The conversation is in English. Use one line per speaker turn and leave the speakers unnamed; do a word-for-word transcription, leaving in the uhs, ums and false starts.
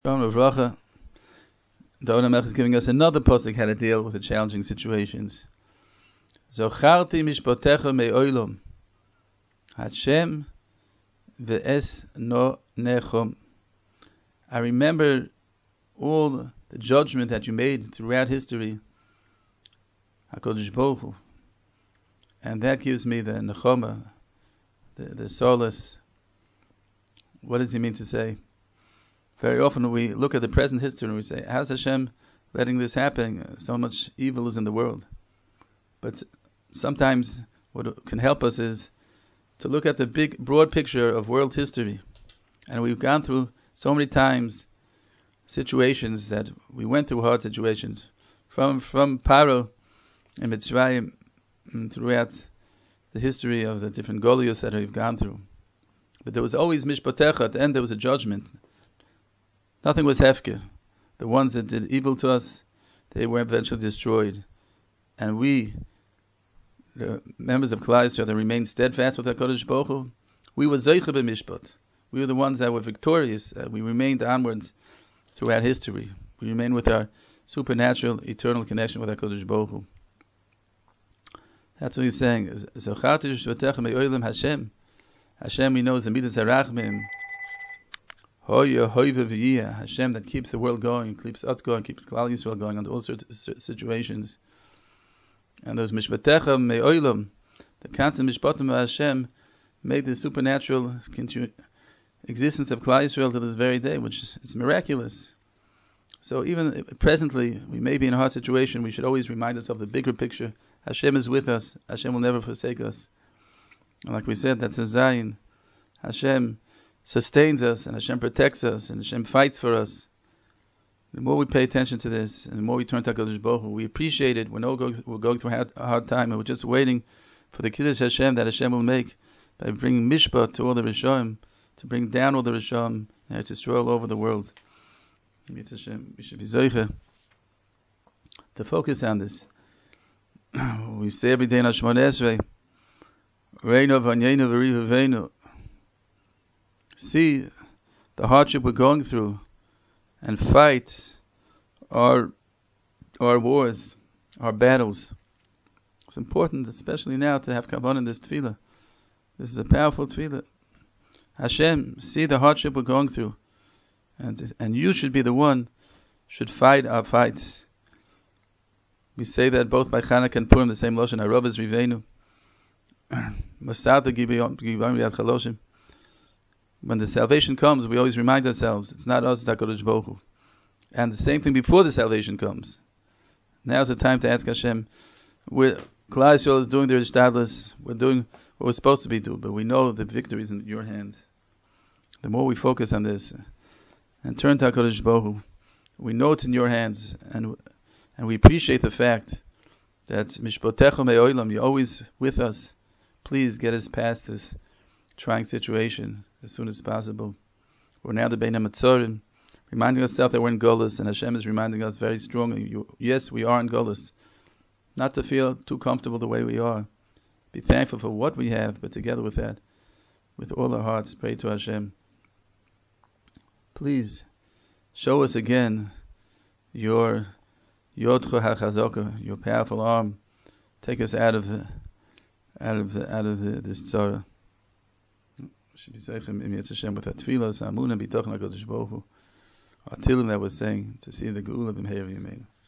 Shalom Uvracha. The Olam Melech is giving us another pasuk how to deal with the challenging situations. Zocharti mishpotecha me'olam Hashem ve'es no nechom. I remember all the judgment that you made throughout history, HaKadosh Baruch Hu, and that gives me the nechoma, the, the solace. What does he mean to say? Very often we look at the present history and we say, how's Hashem letting this happen? So much evil is in the world. But sometimes what can help us is to look at the big, broad picture of world history. And we've gone through so many times situations that we went through hard situations. From from Paro and Mitzrayim and throughout the history of the different Goliaths that we've gone through. But there was always Mishpatecha. At the end there was a judgment. Nothing was hefker. The ones that did evil to us, they were eventually destroyed. And we, the members of Klal Yisrael that remained steadfast with HaKadosh Baruch Hu, we were Zeicha b'mishpat. We were the ones that were victorious. Uh, we remained onwards throughout history. We remained with our supernatural, eternal connection with HaKadosh Baruch Hu. That's what he's saying. Hashem. Hashem, we know, is the Midas HaRachmim. Hashem that keeps the world going, keeps us going, keeps Klal Yisrael going under all sorts of situations. And those mishpatecha me'olam, the constant mishpatim of Hashem, made the supernatural existence of Klal Yisrael to this very day, which is miraculous. So even presently, we may be in a hard situation, we should always remind ourselves of the bigger picture. Hashem is with us. Hashem will never forsake us. And like we said, that's a Zayin. Hashem sustains us, and Hashem protects us, and Hashem fights for us. The more we pay attention to this, and the more we turn to HaKadosh Baruch Hu, we appreciate it. We're, no going, we're going through a hard, a hard time, and we're just waiting for the Kiddush Hashem that Hashem will make by bringing Mishpat to all the Rishon, to bring down all the Rishon, and to destroy all over the world. We should be Zoicha to focus on this. We say every day in Hashemon Esrei, Reino v'anyenu v'rihu see the hardship we're going through and fight our our wars, our battles. It's important, especially now, to have kavanah in this tefillah. This is a powerful tefillah. Hashem, see the hardship we're going through, and and you should be the one should fight our fights. We say that both by Chanukah and Purim, the same lashon, Harav is Rivenu. Masata gibiyam yad chaloshim. When the salvation comes, we always remind ourselves, it's not us, it's HaKadosh Baruch Hu. And the same thing before the salvation comes. Now's the time to ask Hashem, we're, Klal Yisrael is doing their ishtadlus, we're doing what we're supposed to be doing, but we know the victory is in your hands. The more we focus on this and turn to HaKadosh Baruch Hu, we know it's in your hands, and and we appreciate the fact that Mishpotecha me'olam, you're always with us. Please get us past this trying situation as soon as possible. We're now the Bein HaMetzorim, reminding ourselves that we're in Golus, and Hashem is reminding us very strongly, you, yes, we are in Golus. Not to feel too comfortable the way we are. Be thankful for what we have, but together with that, with all our hearts, pray to Hashem. Please, show us again your Yodcha HaChazaka, your powerful arm. Take us out of the, out of the, out of the, this tzara. Should be Zeichem im Yetz Hashem with our tefillas, Amunah, Bitochen HaKadosh Baruch Hu, our Tilim that was saying to see the Geula b'Meir Yameinu.